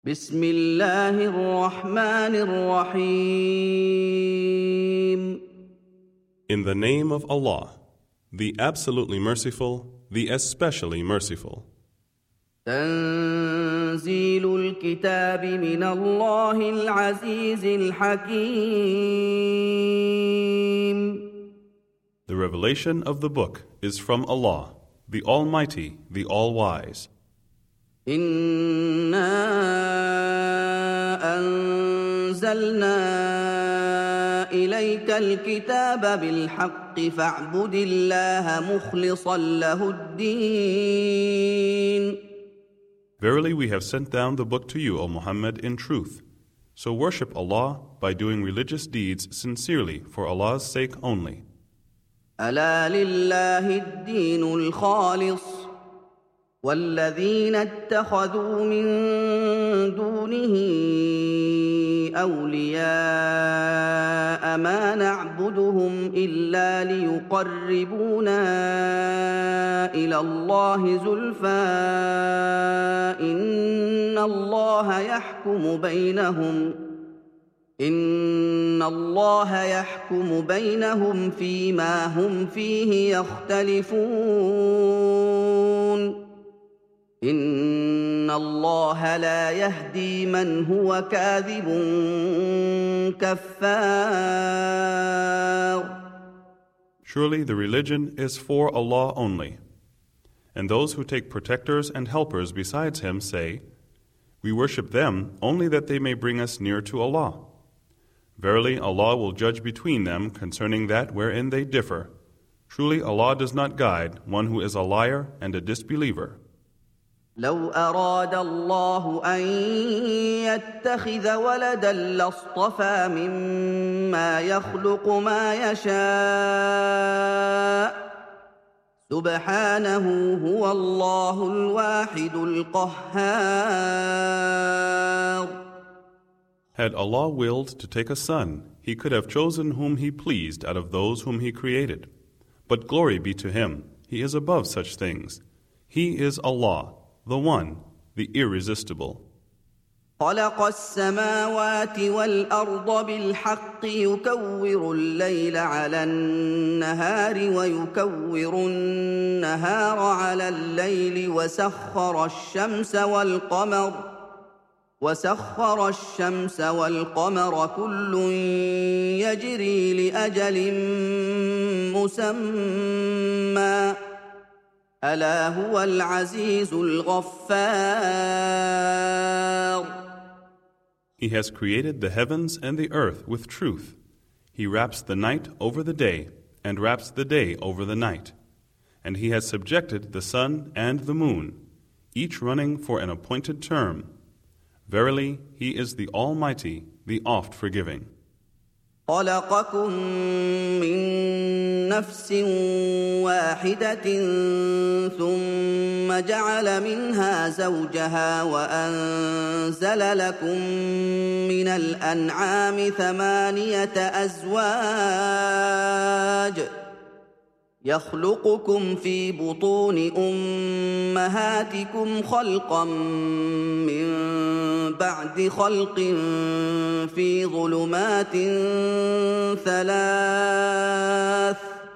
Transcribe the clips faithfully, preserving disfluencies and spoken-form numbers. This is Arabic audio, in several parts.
بسم الله الرحمن الرحيم. In the name of Allah, the absolutely merciful, the especially merciful. تنزيل الكتاب من الله العزيز الحكيم. The revelation of the book is from Allah, the Almighty, the All-Wise. إنا أنزلنا إليك الكتاب بالحق فاعبد الله مخلصا له الدين. Verily we have sent down the book to you, O Muhammad, in truth. So worship Allah by doing religious deeds sincerely for Allah's sake only. ألا لله الدين الخالص والذين اتخذوا من دونه أولياء ما نعبدهم إلا ليقربونا إلى الله زلفى إن الله يحكم بينهم إن الله يحكم بينهم فيما هم فيه يختلفون إن الله لا يهدي من هو كاذب كفار. Surely the religion is for Allah only. And those who take protectors and helpers besides Him say, we worship them only that they may bring us near to Allah. Verily Allah will judge between them concerning that wherein they differ. Truly Allah does not guide one who is a liar and a disbeliever. لو أراد الله أن يتخذ ولدا لاصطفى مما يخلق ما يشاء سبحانه هو الله الواحد القهار. Had Allah willed to take a son, He could have chosen whom He pleased out of those whom He created. But glory be to Him, He is above such things. He is Allah, the One, the Irresistible. خلق السماوات والأرض بالحق يكور الليل على النهار ويكور النهار على الليل وسخر الشمس والقمر وسخر الشمس والقمر كل يجري لأجل مسمى ألا هو العزيز الغفار. He has created the heavens and the earth with truth. He wraps the night over the day and wraps the day over the night. And He has subjected the sun and the moon, each running for an appointed term. Verily, He is the Almighty, the oft-forgiving. خلقكم من نفس واحدة ثم جعل منها زوجها وأنزل لكم من الأنعام ثمانية أزواج يخلقكم في بطون أمهاتكم خلقا من بعد خلق في ظلمات ثلاث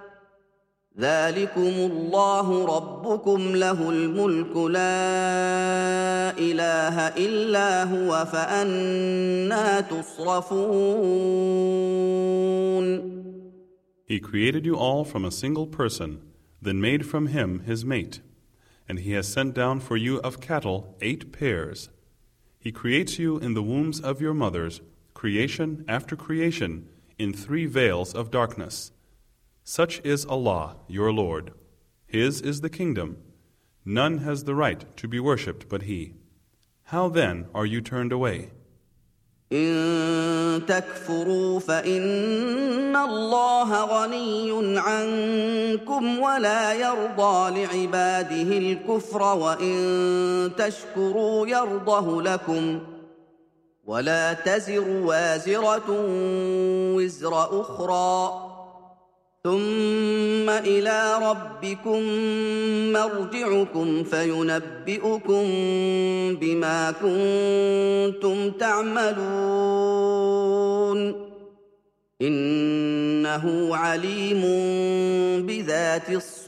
ذلكم الله ربكم له الملك لا إله إلا هو فأنى تصرفون. He created you all from a single person, then made from him his mate. And He has sent down for you of cattle eight pairs. He creates you in the wombs of your mothers, creation after creation, in three veils of darkness. Such is Allah, your Lord. His is the kingdom. None has the right to be worshipped but He. How then are you turned away? إن تكفروا فإن الله غني عنكم ولا يرضى لعباده الكفر وإن تشكروا يرضه لكم ولا تزر وازرة وزر أخرى ثم إلى ربكم مرجعكم فينبئكم بما تعملون إنه عليم بذات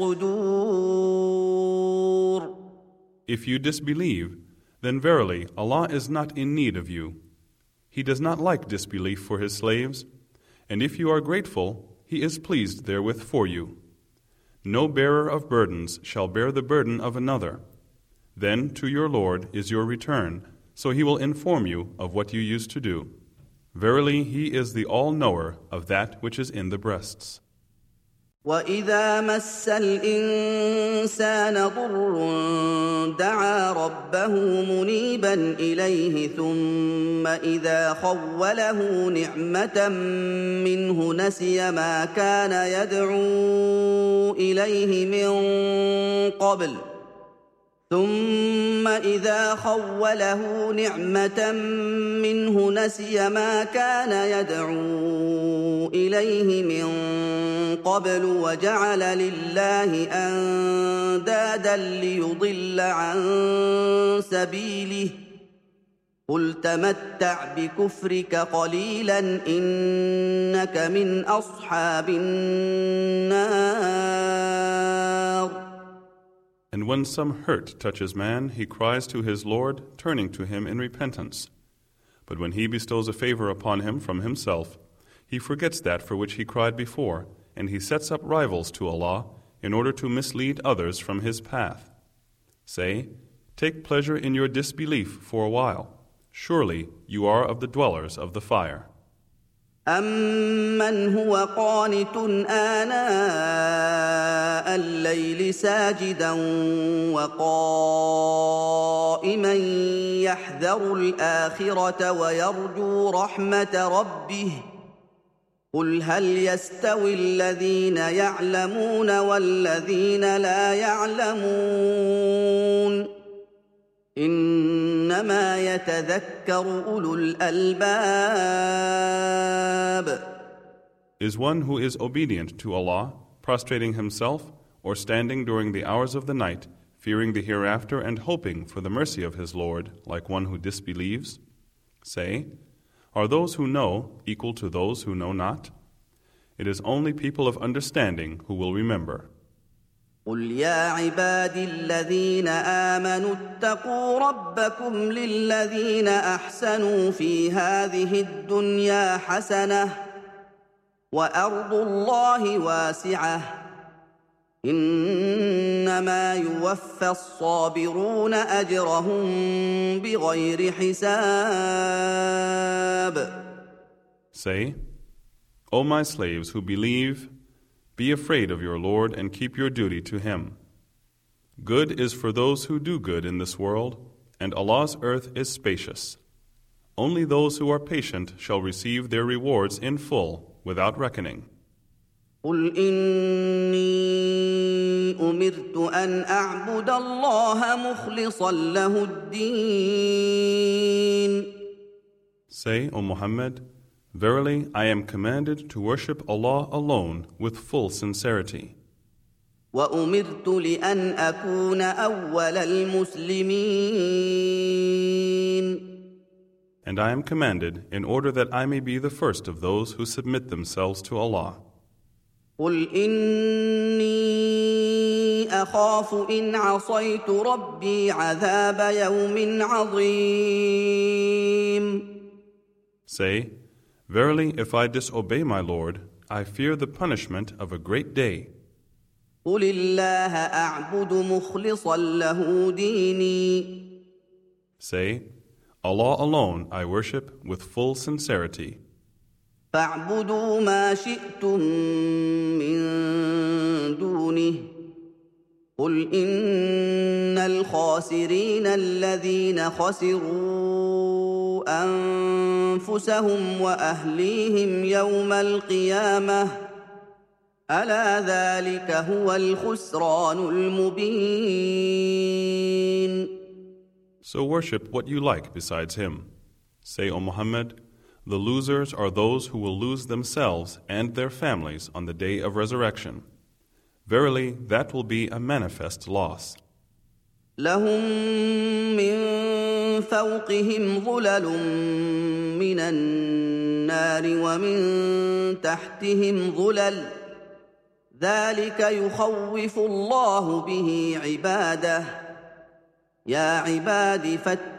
الصدور. If you disbelieve, then verily Allah is not in need of you. He does not like disbelief for His slaves, and if you are grateful, He is pleased therewith for you. No bearer of burdens shall bear the burden of another. Then to your Lord is your return, so He will inform you of what you used to do. Verily, He is the all-knower of that which is in the breasts. وَإِذَا مَسَّ الْإِنسَانَ ضُرٌّ دَعَا رَبَّهُ مُنِيبًا إِلَيْهِ ثُمَّ إِذَا خَوَّلَهُ نِعْمَةً مِّنْهُ نَسِيَ مَا كَانَ يَدْعُو إِلَيْهِ مِن قَبْلُ ثُمَّ إِذَا خَوَّلَهُ نِعْمَةً مِّنْهُ نَسِيَ مَا كَانَ يَدْعُو إِلَيْهِ مِن قَبْلُ وَجَعَلَ لِلَّهِ أَندَادًا لِّيُضِلَّ عَن سَبِيلِهِ قُلْ تَمَتَّعْ بِكُفْرِكَ قَلِيلًا إِنَّكَ مِنْ أَصْحَابِ النَّارِ. And when some hurt touches man, he cries to his Lord, turning to Him in repentance. But when He bestows a favor upon him from Himself, he forgets that for which he cried before, and he sets up rivals to Allah in order to mislead others from His path. Say, take pleasure in your disbelief for a while. Surely you are of the dwellers of the fire. أَمَّنْ هُوَ قَانِتٌ آنَاءَ اللَّيْلِ سَاجِدًا وَقَائِمًا يَحْذَرُ الْآخِرَةَ وَيَرْجُو رَحْمَةَ رَبِّهِ قُلْ هَلْ يَسْتَوِي الَّذِينَ يَعْلَمُونَ وَالَّذِينَ لَا يَعْلَمُونَ إِنَّمَا يَتَذَكَّرُ أُولُو الْأَلْبَابِ. Is one who is obedient to Allah, prostrating himself, or standing during the hours of the night, fearing the hereafter and hoping for the mercy of his Lord, like one who disbelieves? Say, are those who know equal to those who know not? It is only people of understanding who will remember. قُلْ يَا عِبَادِي الَّذِينَ آمَنُوا اتَّقُوا رَبَّكُمْ لِلَّذِينَ أَحْسَنُوا فِي هَٰذِهِ الدُّنْيَا حَسَنَةٌ وَأَرْضُ اللَّهِ وَاسِعَةٌ إِنَّمَا يُوَفَّى الصَّابِرُونَ أَجْرَهُم بِغَيْرِ حِسَابٍ. Say, O my slaves who believe, be afraid of your Lord and keep your duty to Him. Good is for those who do good in this world, and Allah's earth is spacious. Only those who are patient shall receive their rewards in full, without reckoning. قُلْ إِنِّي أُمِرْتُ أَنْ أَعْبُدَ اللَّهَ مُخْلِصًا لَهُ الدِّينَ. Say, O Muhammad, verily, I am commanded to worship Allah alone with full sincerity. وَأُمِرْتُ لِأَنْ أَكُونَ أَوَّلَ الْمُسْلِمِينَ. And I am commanded in order that I may be the first of those who submit themselves to Allah. قُلْ إِنِّي أَخَافُ إِنْ عَصَيْتُ رَبِّي عَذَابَ يَوْمٍ عَظِيمٍ. Say, verily, if I disobey my Lord, I fear the punishment of a great day. قُلِ اللَّهَ أَعْبُدُ مُخْلِصًا لَهُ دِينِي. Say, Allah alone I worship with full sincerity. فَاعْبُدُوا مَا شِئْتُم مِّن دُونِهِ قُلْ إِنَّ الْخَاسِرِينَ الَّذِينَ خَسِرُوا أَنفُسَهُمْ وَأَهْلِيهِمْ يَوْمَ الْقِيَامَةِ أَلَا ذَلِكَ هُوَ الْخُسْرَانُ الْمُبِينُ. So worship what you like besides Him. Say, O Muhammad, the losers are those who will lose themselves and their families on the day of resurrection. Verily, that will be a manifest loss. لهم من فوقهم ظلل من النار ومن تحتهم ظلل ذلك يخوف الله به عباده يا عباد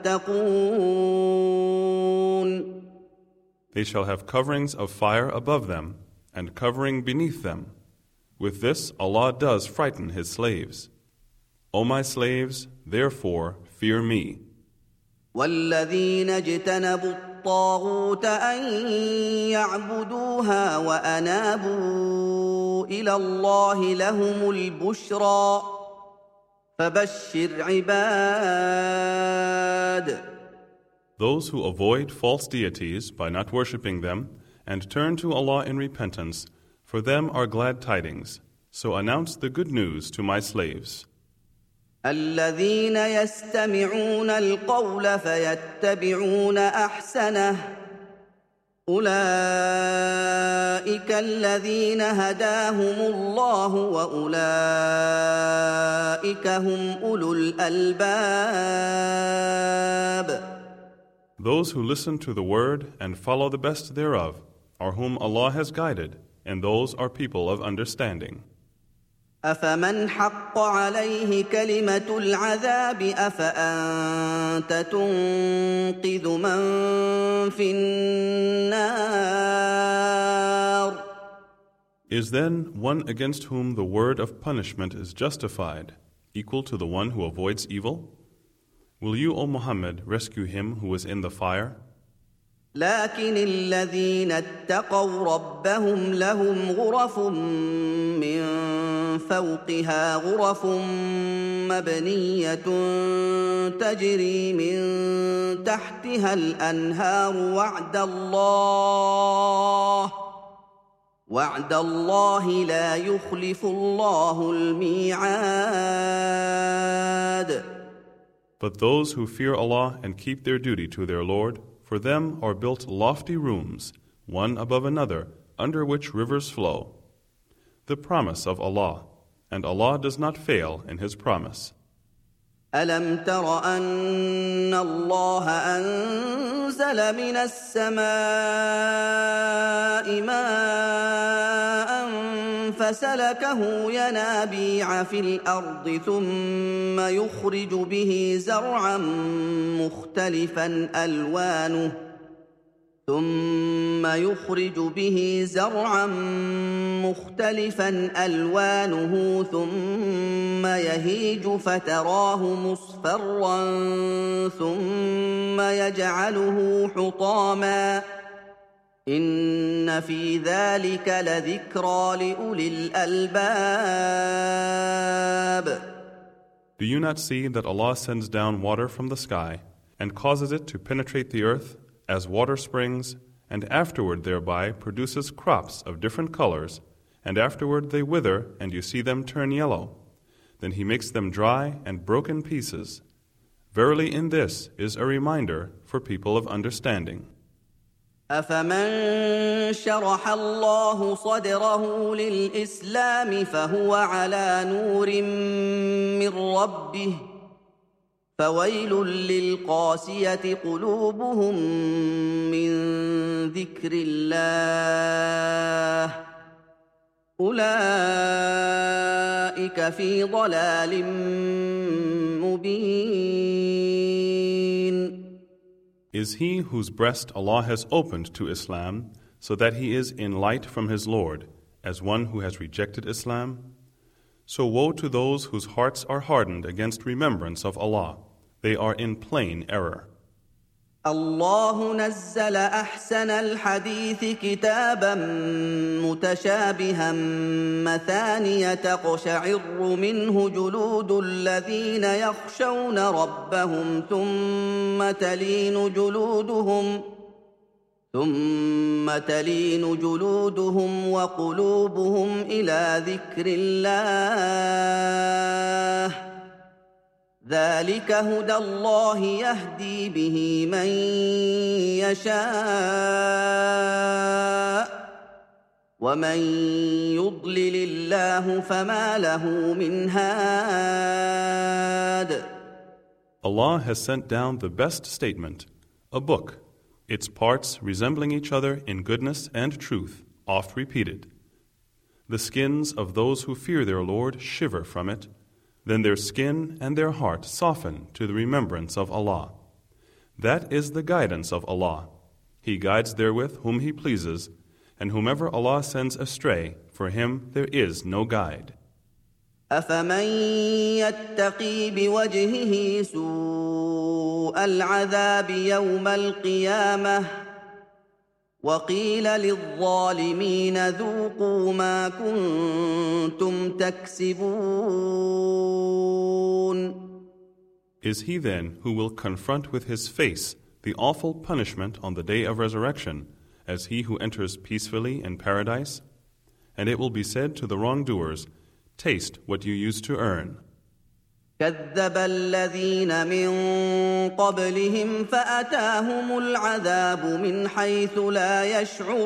فاتقون. They shall have coverings of fire above them and covering beneath them. With this Allah does frighten His slaves. O my slaves, therefore fear me. والذين اجتنبوا الطاغوت أن يعبدوها وأنابوا إلى الله لهم البشرى فبشر عباد. Those who avoid false deities by not worshipping them and turn to Allah in repentance, for them are glad tidings. So announce the good news to my slaves. الذين يستمعون القول فيتبعون أحسنه أولئك الذين هداهم الله وأولئك هم أولو الألباب. Those who listen to the word and follow the best thereof are whom Allah has guided, and those are people of understanding. أفمن حق عليه كلمة العذاب أفأنت تنقذ من في النار. Is then one against whom the word of punishment is justified equal to the one who avoids evil? Will you, O Muhammad, rescue him who is in the fire? لكن الذين اتقوا ربهم لهم غرف من فوقها غرف مبنية تجري من تحتها الأنهار وعد الله وعد الله لا يخلف الله الميعاد. But those who fear Allah and keep their duty to their Lord, for them are built lofty rooms, one above another, under which rivers flow. The promise of Allah, and Allah does not fail in His promise. ألم تر أن الله أنزل من السماء ماء فسلكه ينابيع في الأرض ثم يخرج به زرعا مختلفا ألوانه ثم يخرج به زرعا مختلفا ألوانه ثم يهيج فتراه مصفرا ثم يجعله حطاما إن في ذلك لذكرى لأولي الألباب. Do you not see that Allah sends down water from the sky and causes it to penetrate the earth as water springs, and afterward thereby produces crops of different colors, and afterward they wither, and you see them turn yellow. Then He makes them dry and broken pieces. Verily in this is a reminder for people of understanding. أفمن شرح الله صدره للإسلام فهو على نور من ربه فويل للقاسية قلوبهم من ذكر الله أولئك في ضلال مبين. Is he whose breast Allah has opened to Islam so that he is in light from his Lord as one who has rejected Islam? So woe to those whose hearts are hardened against remembrance of Allah. They are in plain error. الله نزل أحسن الحديث كتابا متشابها مثانية تقشعر منه جلود الذين يخشون ربهم ثم تلين جلودهم ثم تلين جلودهم وقلوبهم إلى ذكر الله ذلك هدى الله يهدي به من يشاء ومن يضلل الله فما له من هاد. Allah has sent down the best statement, a book, its parts resembling each other in goodness and truth, oft repeated. The skins of those who fear their Lord shiver from it, then their skin and their heart soften to the remembrance of Allah. That is the guidance of Allah. He guides therewith whom He pleases, and whomever Allah sends astray, for him there is no guide. أفمن يتقي بوجهه سوء العذاب يوم القيامة وقيل للظالمين ذوقوا ما كنتم تكسبون. Is he then who will confront with his face the awful punishment on the day of resurrection as he who enters peacefully in paradise? And it will be said to the wrongdoers, taste what you used to earn. كذب الذين من قبلهم فأتاهم العذاب من حيث لا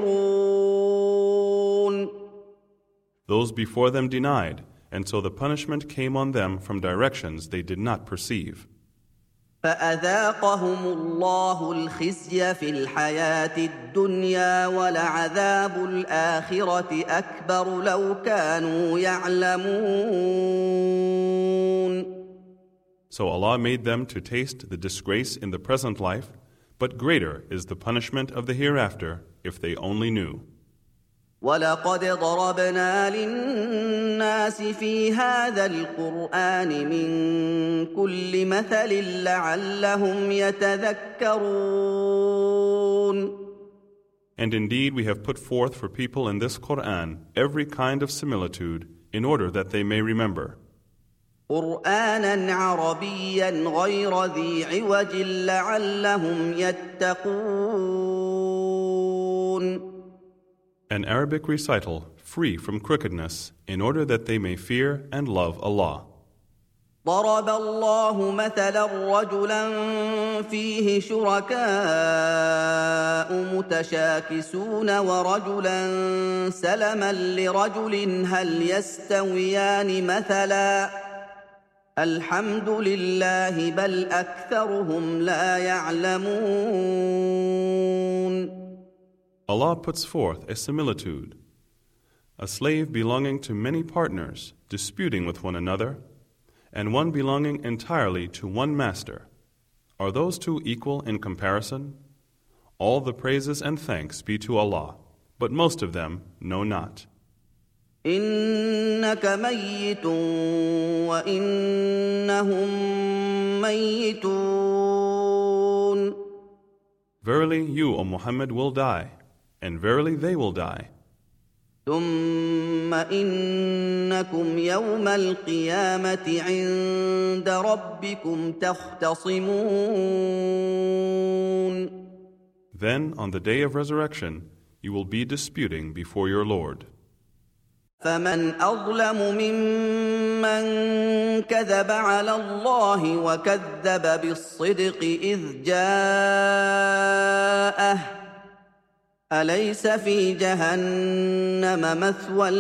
يشعرون. Those before them denied, and so the punishment came on them from directions they did not perceive. فأذاقهم الله الخزي في الحياة الدنيا ولعذاب الآخرة أكبر لو كانوا يعلمون. So Allah made them to taste the disgrace in the present life, but greater is the punishment of the hereafter if they only knew. وَلَقَدْ ضَرَبْنَا لِلنَّاسِ فِي هَذَا الْقُرْآنِ مِنْ كُلِّ مَثَلٍ لَعَلَّهُمْ يَتَذَكَّرُونَ. And indeed we have put forth for people in this Qur'an every kind of similitude in order that they may remember. قُرْآنًا عَرَبِيًّا غَيْرَ ذِي عِوَجٍ لَعَلَّهُمْ يَتَّقُونَ. An Arabic recital free from crookedness in order that they may fear and love Allah. ضرب الله مثلا رجلا فيه شركاء متشاكسون ورجلا سلما لرجل هل يستويان مثلا الحمد لله بل أكثرهم لا يعلمون. Allah puts forth a similitude. A slave belonging to many partners, disputing with one another, and one belonging entirely to one master. Are those two equal in comparison? All the praises and thanks be to Allah, but most of them know not. إنك ميت وإنهم ميتون. Verily you, O Muhammad, will die, and verily they will die. ثم إنكم يوم القيامة عند ربكم تختصمون. Then on the day of resurrection you will be disputing before your Lord. فمن أظلم ممن كذب على الله وكذب بالصدق إذ جاءه أليس في جهنم مثوى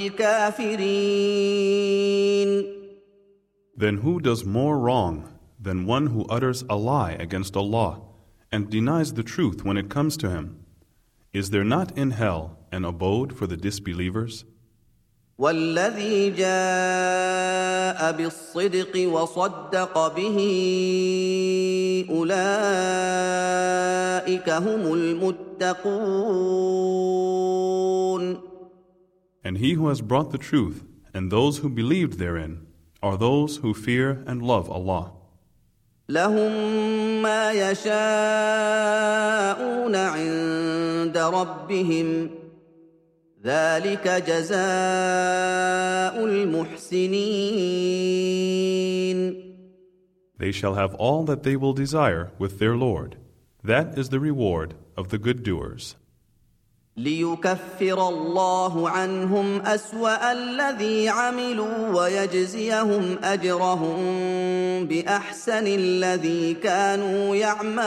للكافرين. Then who does more wrong than one who utters a lie against Allah and denies the truth when it comes to him? Is there not in hell an abode for the disbelievers? والذي جاء بالصدق وصدق به أولئك هم المتقون. And he who has brought the truth and those who believed therein are those who fear and love Allah. لهم ما يشاءون عند ربهم ذلك جزاء المحسنين. They shall have all that they will desire with their Lord. That is the reward of the good doers. ليكفر الله عنهم أسوأ الذي عملوا ويجزيهم أجرهم بأحسن الذي كانوا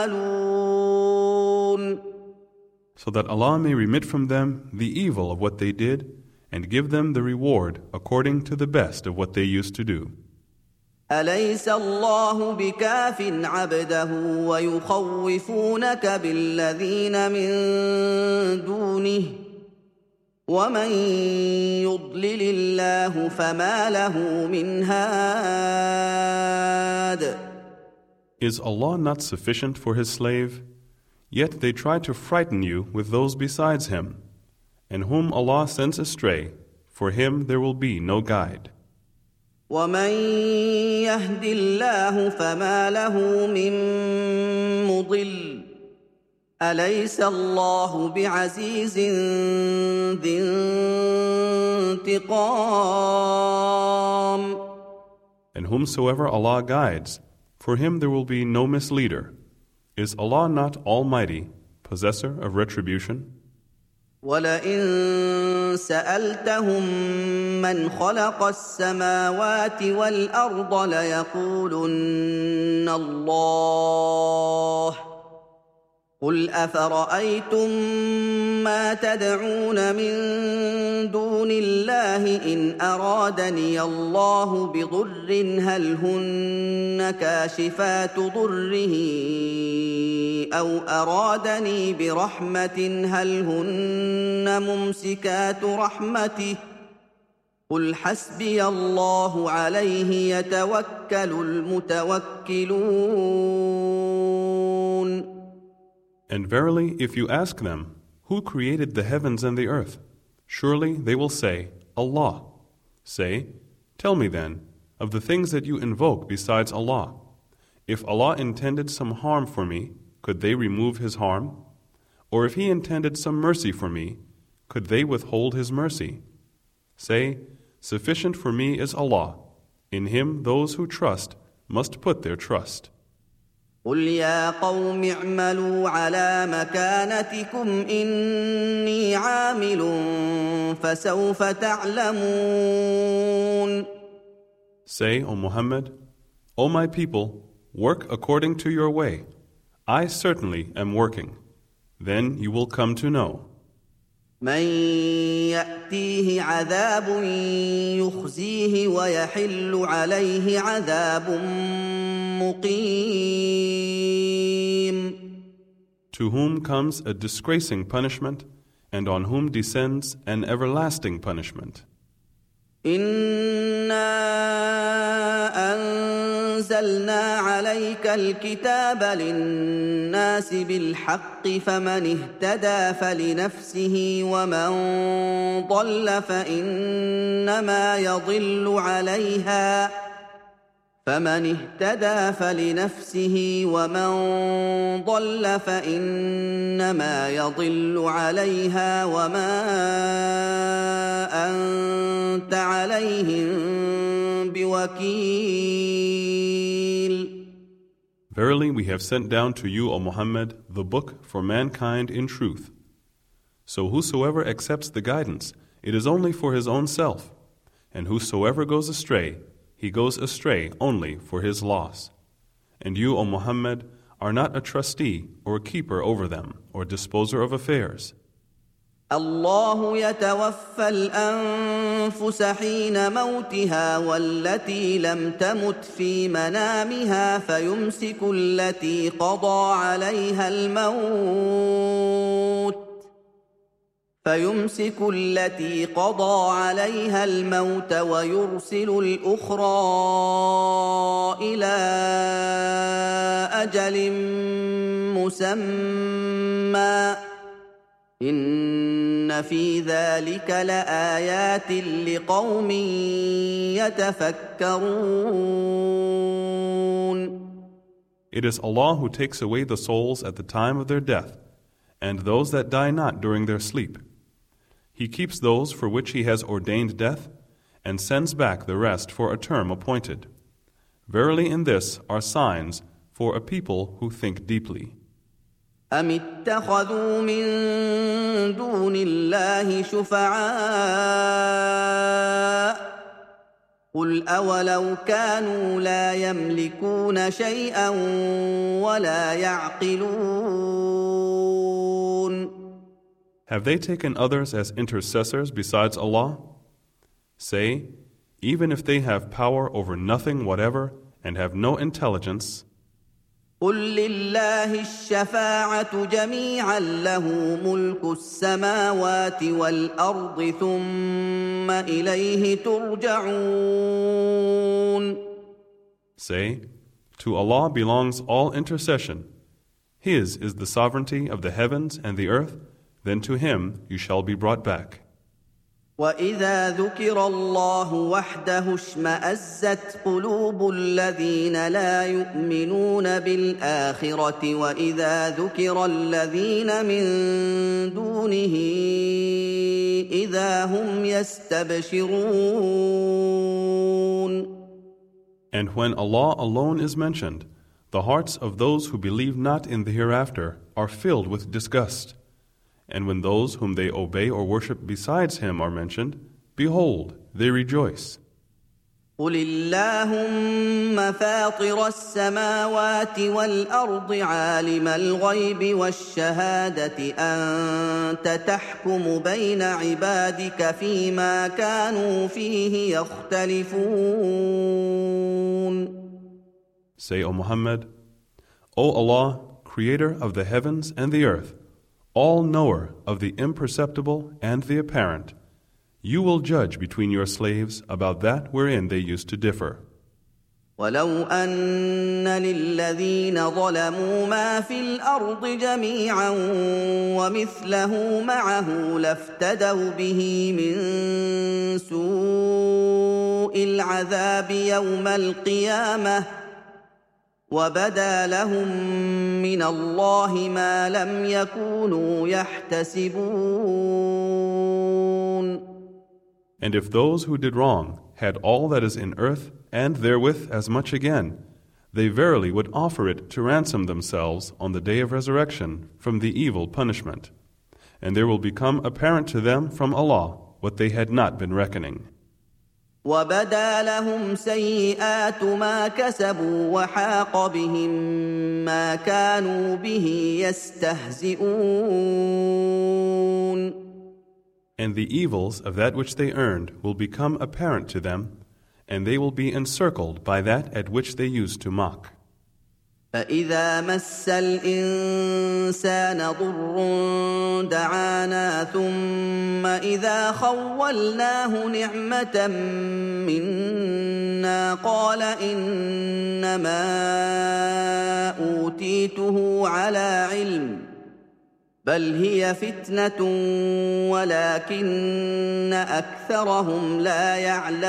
يعملون. So that Allah may remit from them the evil of what they did and give them the reward according to the best of what they used to do. أليس الله بكاف عبده ويخوفونك بالذين من دونه ومن يضلل الله فما له من هاد. Is Allah not sufficient for His slave? Yet they try to frighten you with those besides Him. And whom Allah sends astray, for him there will be no guide. ومن يهد الله فما له من مضل أليس الله بعزيز ذي انتقام. And whomsoever Allah guides, for him there will be no misleader. Is Allah not Almighty, possessor of retribution? ولئن سألتهم من خلق السماوات والأرض ليقولن الله قل أفرأيتم ما تدعون من دون الله إن أرادني الله بضر هل هن كاشفات ضره أو أرادني برحمة هل هن ممسكات رحمته قل حسبي الله عليه يتوكل المتوكلون. And verily, if you ask them, who created the heavens and the earth? Surely they will say, Allah. Say, tell me then, of the things that you invoke besides Allah. If Allah intended some harm for me, could they remove His harm? Or if He intended some mercy for me, could they withhold His mercy? Say, sufficient for me is Allah. In Him those who trust must put their trust. قل يا قوم اعملوا على مكانتكم إني عامل فسوف تعلمون. Say, O Muhammad, O my people, work according to your way. I certainly am working. Then you will come to know. من يأتيه عذاب يخزيه ويحل عليه عذاب مقيم. To whom comes a disgracing punishment, and on whom descends an everlasting punishment. إنا أنزلنا عليك الكتاب للناس بالحق فمن اهتدى فلنفسه ومن ضل فإنما يضل عليها فمن اهتدى فلنفسه ومن ضل فإنما يضل عليها وما أنت عليهم بوكيل. Verily we have sent down to you, O Muhammad, the book for mankind in truth. So whosoever accepts the guidance, it is only for his own self, and whosoever goes astray, he goes astray only for his loss. And you, O Muhammad, are not a trustee or keeper over them or disposer of affairs. الله يتوفى الأنفس حين موتها والتي لم تمت في منامها فيمسك التي قضى عليها الموت فيمسك التي قضى عليها الموت ويرسل الأخرى إلى أجل مسمى إن في ذلك لآيات لقوم يتفكرون. It is Allah who takes away the souls at the time of their death, and those that die not during their sleep. He keeps those for which He has ordained death, and sends back the rest for a term appointed. Verily in this are signs for a people who think deeply. أم اتخذوا من دون الله شفعاء قل أولو كانوا لا يملكون شيئا ولا يعقلون. Have they taken others as intercessors besides Allah? Say, even if they have power over nothing whatever and have no intelligence. قل لله الشفاعة جميعا له ملك السماوات والأرض ثم إليه ترجعون. Say, to Allah belongs all intercession. His is the sovereignty of the heavens and the earth, then to Him you shall be brought back. وَإِذَا ذُكِرَ اللَّهُ وَحْدَهُ اشْمَأَزَّتْ قُلُوبُ الَّذِينَ لَا يُؤْمِنُونَ بِالْآخِرَةِ وَإِذَا ذُكِرَ الَّذِينَ مِن دُونِهِ إِذَا هُمْ يَسْتَبْشِرُونَ. And when Allah alone is mentioned, the hearts of those who believe not in the hereafter are filled with disgust. And when those whom they obey or worship besides Him are mentioned, behold, they rejoice. قُلِ اللَّهُمَّ فَاطِرَ السَّمَاوَاتِ وَالْأَرْضِ عَالِمَ الْغَيْبِ وَالشَّهَادَةِ أَنْتَ تَحْكُمُ بَيْنَ عِبَادِكَ فِيمَا كَانُوا فِيهِ يَخْتَلِفُونَ. Say, O Muhammad, O Allah, Creator of the heavens and the earth, all-knower of the imperceptible and the apparent, you will judge between your slaves about that wherein they used to differ. وَلَوْ أَنَّ لِلَّذِينَ ظَلَمُوا مَا فِي الْأَرْضِ جَمِيعًا وَمِثْلَهُ مَعَهُ لَافْتَدَوْا بِهِ مِن سُوءِ الْعَذَابِ يَوْمَ الْقِيَامَةِ وَبَدَا لَهُم مِّنَ اللَّهِ مَا لَمْ يَكُونُوا يَحْتَسِبُونَ. And if those who did wrong had all that is in earth and therewith as much again, they verily would offer it to ransom themselves on the day of resurrection from the evil punishment. And there will become apparent to them from Allah what they had not been reckoning. وَبَدَا لَهُمْ سَيِّئَاتُ مَا كَسَبُوا وَحَاقَ بِهِم مَّا كَانُوا بِهِ يَسْتَهْزِئُونَ. And the evils of that which they earned will become apparent to them, and they will be encircled by that at which they used to mock. فَإِذَا مَسَّ الْإِنسَانَ ضُرٌّ دَعَانَا ثُمَّ إِذَا خَوَّلْنَاهُ نِعْمَةً مِنَّا قَالَ إِنَّمَا أُوتِيتُهُ عَلَى عِلْمٍ بَلْ هِيَ فِتْنَةٌ وَلَكِنَّ أَكْثَرَهُمْ لَا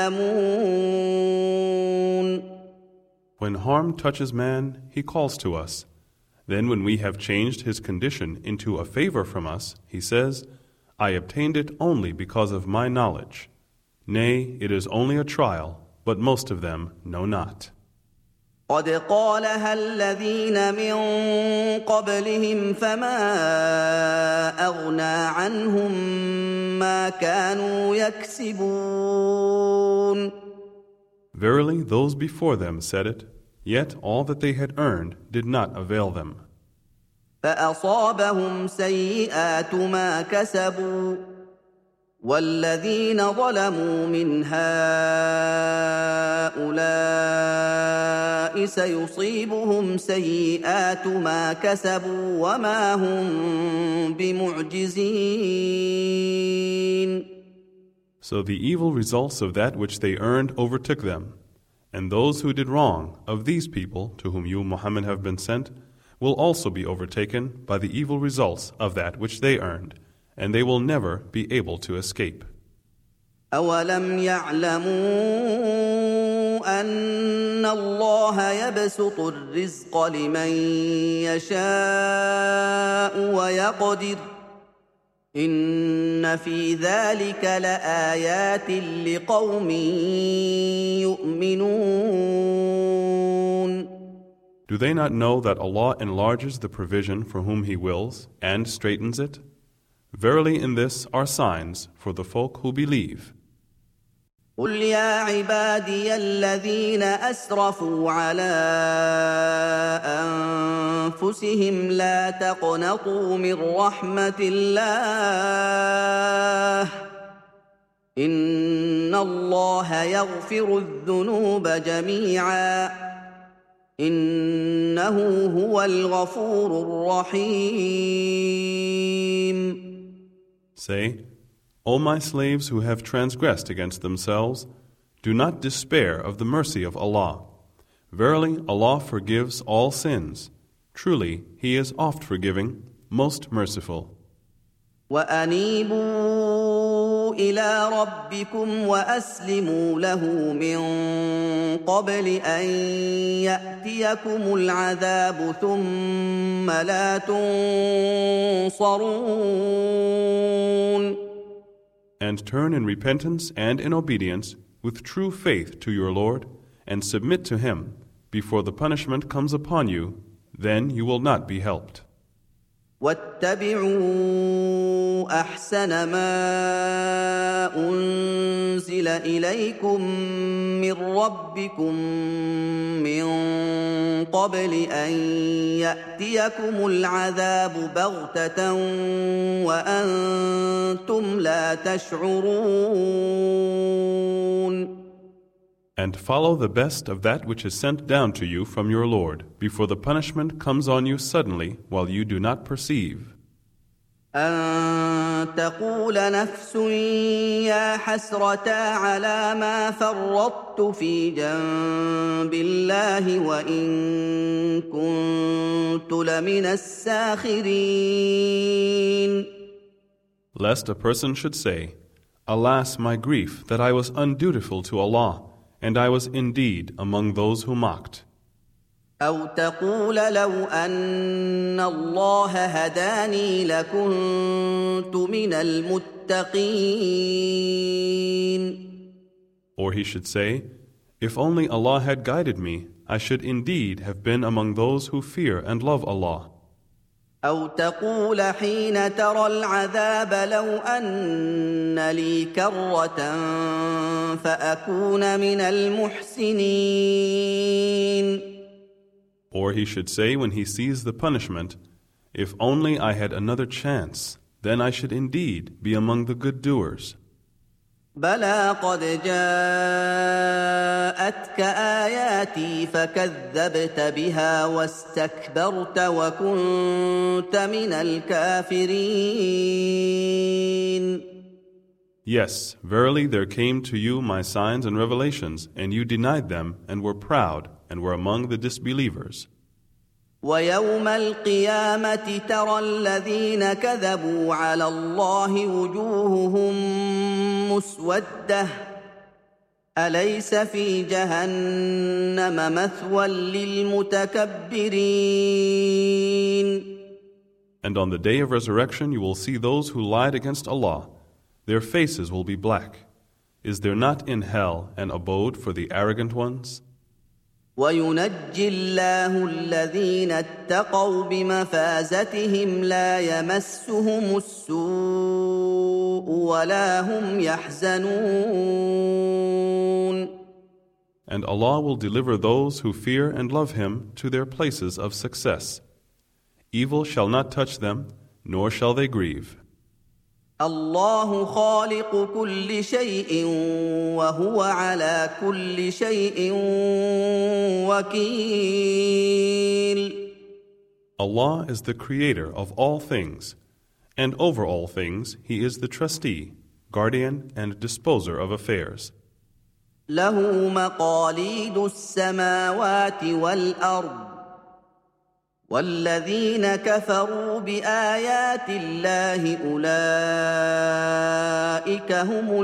يَعْلَمُونَ. When harm touches man, he calls to us. Then when we have changed his condition into a favor from us, he says, I obtained it only because of my knowledge. Nay, it is only a trial, but most of them know not. قَدْ قَالَهَا الَّذِينَ مِن قَبْلِهِمْ فَمَا أَغْنَىٰ عَنْهُم مَّا كَانُوا يَكْسِبُونَ. Verily, those before them said it, yet all that they had earned did not avail them. فَأَصَابَهُمْ سَيِّئَاتُ مَا كَسَبُوا وَالَّذِينَ ظَلَمُوا مِنْ هَٰؤُلَاءِ سَيُصِيبُهُمْ سَيِّئَاتُ مَا كَسَبُوا وَمَا هُم بِمُعْجِزِينَ. So the evil results of that which they earned overtook them, and those who did wrong of these people to whom you, Muhammad, have been sent, will also be overtaken by the evil results of that which they earned, and they will never be able to escape. أَوَلَمْ يَعْلَمُوا أَنَّ اللَّهَ يَبْسُطُ الرِّزْقَ لِمَن يَشَاءُ وَيَقْدِرُ إِنَّ فِي ذَلِكَ لَآيَاتٍ لِقَوْمٍ يُؤْمِنُونَ. Do they not know that Allah enlarges the provision for whom He wills and straightens it? Verily in this are signs for the folk who believe. قُلْ يَا عِبَادِيَ الَّذِينَ أَسْرَفُوا عَلَىٰ أَنفُسِهِمْ لَا تَقْنَطُوا مِن رَّحْمَةِ اللَّهِ إن الله يغفر الذنوب جميعا إنه هو الغفور الرحيم. Say, O my slaves who have transgressed against themselves, do not despair of the mercy of Allah. Verily, Allah forgives all sins. Truly, He is oft forgiving, most merciful. وأنيبوا إلى ربكم وأسلموا له من قبل أن يأتيكم العذاب ثم لا تنصرون. And turn in repentance and in obedience with true faith to your Lord, and submit to Him before the punishment comes upon you, then you will not be helped. واتبعوا أحسن ما أنزل إليكم من ربكم من قبل أن يأتيكم العذاب بغتة وأنتم لا تشعرون. And follow the best of that which is sent down to you from your Lord, before the punishment comes on you suddenly, while you do not perceive. أن تقول نفس يا حسرتا على ما فرطت في جنب الله وإن كنت لمن الساخرين. Lest a person should say, Alas, my grief, that I was undutiful to Allah, and I was indeed among those who mocked. أو تقول لو أن الله هداني لكنت من المتقين. Or he should say, If only Allah had guided me, I should indeed have been among those who fear and love Allah. أو تقول حين ترى العذاب لو أن لي كرة فأكون من المحسنين. Or he should say when he sees the punishment, If only I had another chance, then I should indeed be among the good doers. بلى قد جاءتك آياتي فكذبت بها واستكبرت وكنت من الكافرين. Yes, verily there came to you my signs and revelations, and you denied them and were proud and were among the disbelievers. ويوم القيامة ترى الذين كذبوا على الله وجوههم مسودة أليس في جهنم مثوى للمتكبرين. And on the day of resurrection you will see those who lied against Allah. Their faces will be black. Is there not in hell an abode for the arrogant ones? وينجي الله الذين اتقوا بمفازتهم لا يمسهم السوء ولا هم يحزنون. And Allah will deliver those who fear and love Him to their places of success. Evil shall not touch them, nor shall they grieve. الله خالق كل شيء وهو على كل شيء وكيل. Allah is the creator of all things, and over all things He is the trustee, guardian, and disposer of affairs. له مقاليد السماوات والأرض والذين كفروا بآيات الله أولئك هم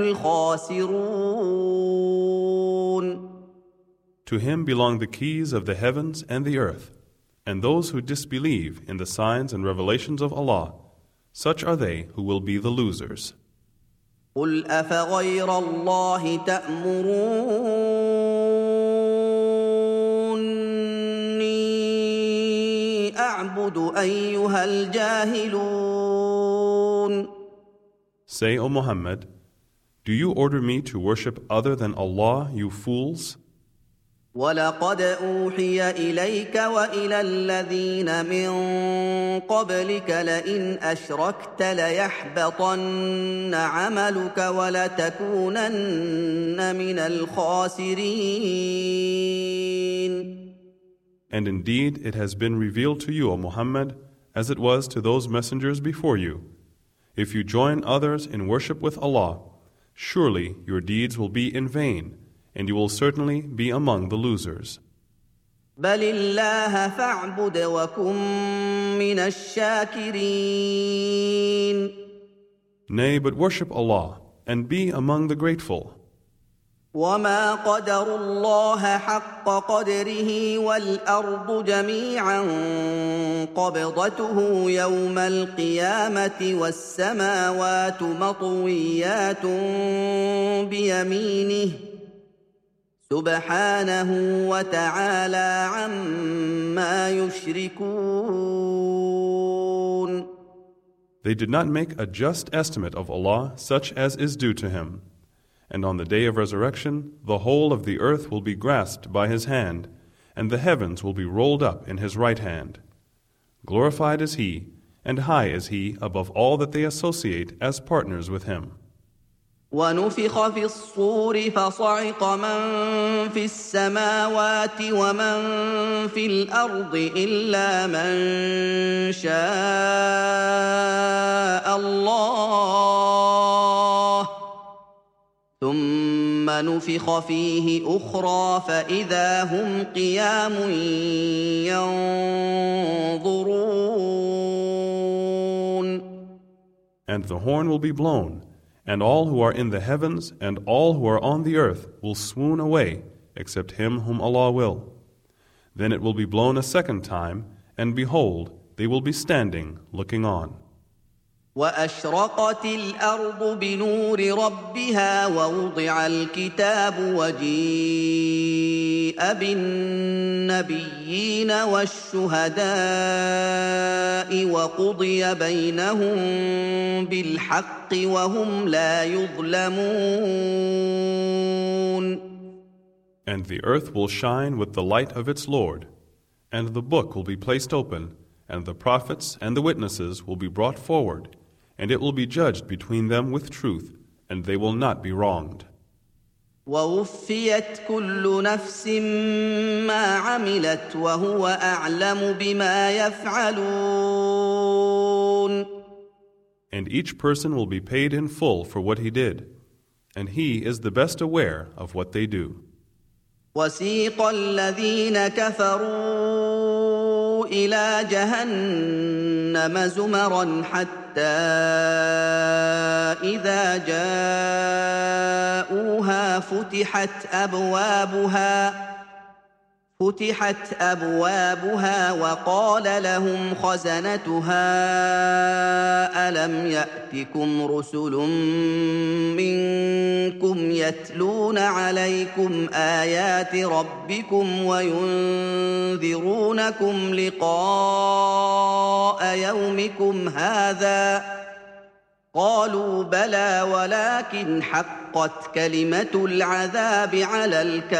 الخاسرون. To Him belong the keys of the heavens and the earth, and those who disbelieve in the signs and revelations of Allah, such are they who will be the losers. قل أفغير الله تأمروني أعبد أيها الجاهلون. Say, O Muhammad, do you order me to worship other than Allah, you fools? ولقد أوحي إليك وإلى الذين من قبلك لئن أشركت ليحبطن عملك ولتكونن من الخاسرين. And indeed it has been revealed to you, O Muhammad, as it was to those messengers before you. If you join others in worship with Allah, surely your deeds will be in vain, and you will certainly be among the losers. بل الله فاعبد وكن من الشاكرين. Nay, but worship Allah and be among the grateful. وما قدروا الله حق قدره والأرض جميعا قبضته يوم القيامة والسماوات مطويات بيمينه سبحانه وتعالى عما يشركون. They did not make a just estimate of Allah such as is due to Him. And on the day of resurrection, the whole of the earth will be grasped by His hand, and the heavens will be rolled up in His right hand. Glorified is He, and high is He above all that they associate as partners with Him. ونفخ في الصور فصعق من في السماوات ومن في الأرض إلا من شاء الله ثم نفخ فيه أخرى فإذا هم قيام ينظرون. And the horn will be blown, and all who are in the heavens and all who are on the earth will swoon away, except him whom Allah will. Then it will be blown a second time, and behold, they will be standing, looking on. وأشرقت الأرض بنور ربها ووضع الكتاب وجيء بالنبيين والشهداء وقضي بينهم بالحق وهم لا يظلمون. And the earth will shine with the light of its Lord, and the book will be placed open, and the prophets and the witnesses will be brought forward, and it will be judged between them with truth, and they will not be wronged. ووفيت كل نفس ما عملت وهو أعلم بما يفعلون. And each person will be paid in full for what he did, and he is the best aware of what they do. وسيق الذين كفروا إلى جهنم زمرا حتى إذا جاءوها فتحت أبوابها فتحت أبوابها وقال لهم خزنتها ألم يأتكم رسل منكم يتلون عليكم آيات ربكم وينذرونكم لقاء يومكم هذا قالوا بلى ولكن حقت كلمة العذاب على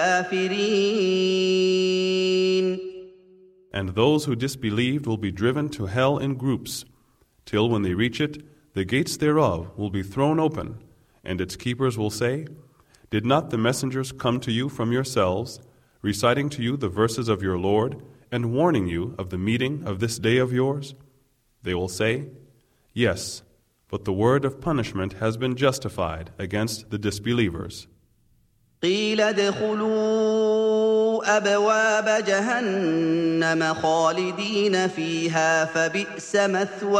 الكافرين. And those who disbelieved will be driven to hell in groups, till when they reach it, the gates thereof will be thrown open, and its keepers will say, Did not the messengers come to you from yourselves, reciting to you the verses of your Lord, and warning you of the meeting of this day of yours? They will say, Yes, but the word of punishment has been justified against the disbelievers. قيل ادخلوا أبواب جهنم خالدين فيها فبئس مثوى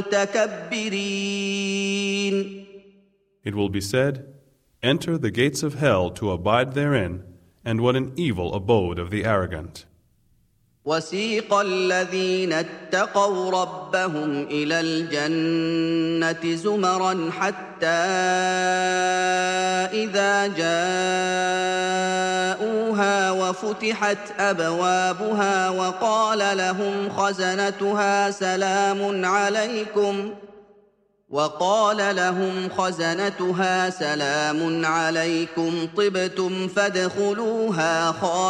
المتكبرين. It will be said, Enter the gates of hell to abide therein, and what an evil abode of the arrogant. وسيق الذين اتقوا ربهم إلى الجنة زمرا حتى إذا جاءوها وفتحت أبوابها وقال لهم خزنتها سلام عليكم وقال لهم خزنتها سلام عليكم طبتم فادخلوها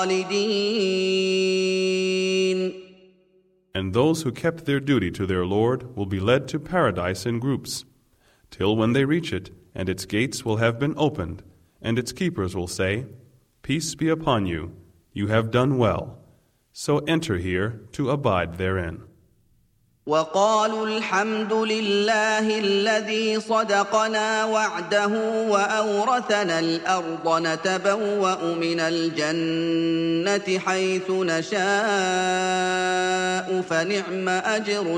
خالدين. And those who kept their duty to their Lord will be led to paradise in groups, till when they reach it, and its gates will have been opened, and its keepers will say, Peace be upon you, you have done well, so enter here to abide therein. وقالوا الحمد لله الذي صدقنا وعده وأورثنا الأرض نتبوأ من الجنة حيث نشاء فنعم أجر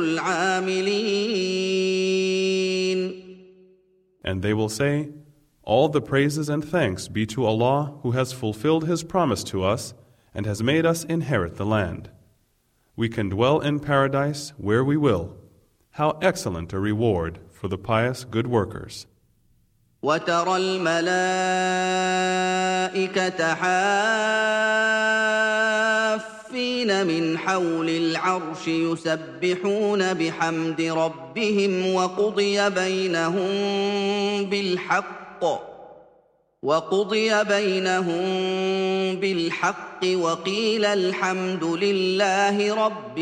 العاملين. And they will say, All the praises and thanks be to Allah who has fulfilled His promise to us and has made us inherit the land. We can dwell in paradise where we will. How excellent a reward for the pious good workers. وترى الملائكة حافين من حول العرش يسبحون بحمد ربهم وقضي بينهم بالحق وقضي بينهم بالحق وقيل الحمد لله رب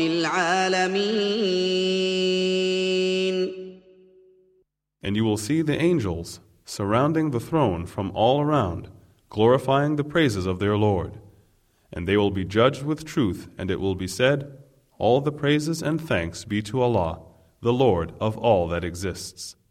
العالمين. And you will see the angels surrounding the throne from all around, glorifying the praises of their Lord. And they will be judged with truth, and it will be said, All the praises and thanks be to Allah, the Lord of all that exists.